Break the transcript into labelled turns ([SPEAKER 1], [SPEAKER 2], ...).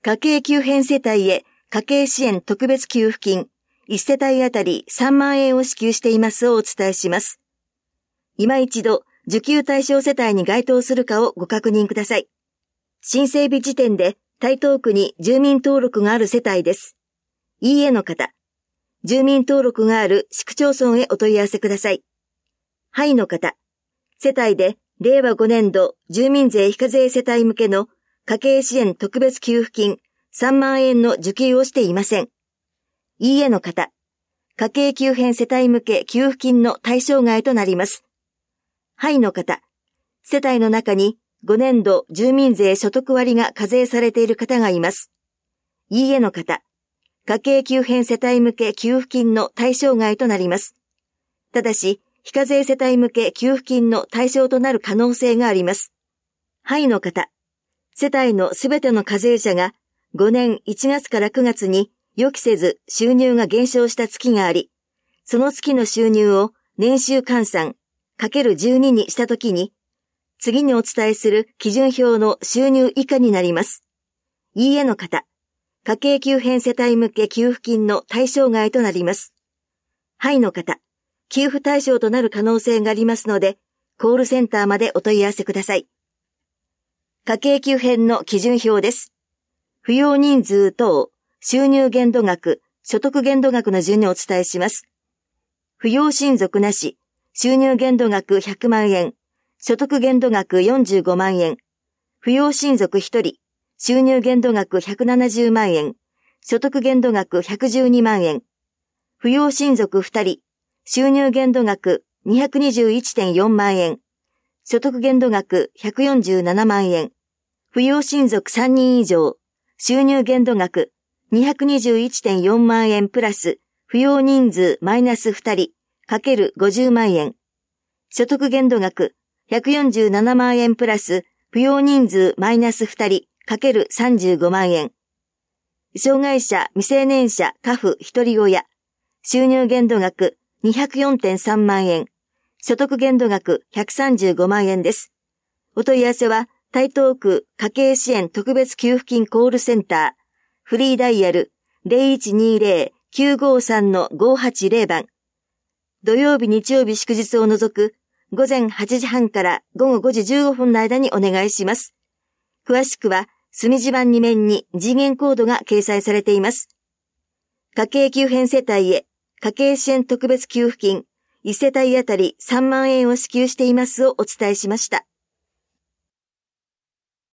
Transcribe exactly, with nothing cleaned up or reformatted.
[SPEAKER 1] 家計急変世帯へ家計支援特別給付金いち世帯あたりさんまんえんを支給していますをお伝えします。今一度、受給対象世帯に該当するかをご確認ください。申請日時点で台東区に住民登録がある世帯です。いいえの方、住民登録がある市区町村へお問い合わせください。はいの方、世帯でれいわごねんど住民税非課税世帯向けの家計支援特別給付金さんまんえんの受給をしていません。いいえの方、家計急変世帯向け給付金の対象外となります。はいの方、世帯の中にごねんど住民税所得割が課税されている方がいます。いいえの方、家計急変世帯向け給付金の対象外となります。ただし、非課税世帯向け給付金の対象となる可能性があります。はいの方、世帯のすべての課税者がごねんいちがつからくがつに予期せず収入が減少した月があり、その月の収入を年収換算 かけるじゅうに にしたときに、次にお伝えする基準表の収入以下になります。いいえの方、家計急変世帯向け給付金の対象外となります。はいの方、給付対象となる可能性がありますので、コールセンターまでお問い合わせください。家計急変の基準表です。扶養人数等、収入限度額、所得限度額の順にお伝えします。扶養親族なし、収入限度額ひゃくまんえん、所得限度額よんじゅうごまんえん、扶養親族ひとり、収入限度額ひゃくななじゅうまんえん、所得限度額ひゃくじゅうにまんえん、扶養親族ふたり、収入限度額 にひゃくにじゅういってんよんまんえん、所得限度額ひゃくよんじゅうななまんえん、扶養親族さんにん以上、収入限度額 にひゃくにじゅういってんよんまんえんプラス、扶養人数マイナスふたり、かけるごじゅうまんえん、所得限度額ひゃくよんじゅうななまんえんプラス、扶養人数マイナスふたり、かけるさんじゅうごまんえん。障害者、未成年者、家父、一人親、収入限度額 にひゃくよんてんさんまんえん、所得限度額ひゃくさんじゅうごまんえんです。お問い合わせは、台東区家計支援特別給付金コールセンター、フリーダイヤル ゼロいちにゼロ きゅうごさん ごはちゼロ 番。土曜日日曜日祝日を除く午前はちじはんから午後ごじじゅうごふんの間にお願いします。詳しくは、隅地版に面に次元コードが掲載されています。家計急変世帯へ家計支援特別給付金いち世帯あたりさんまんえんを支給していますをお伝えしました。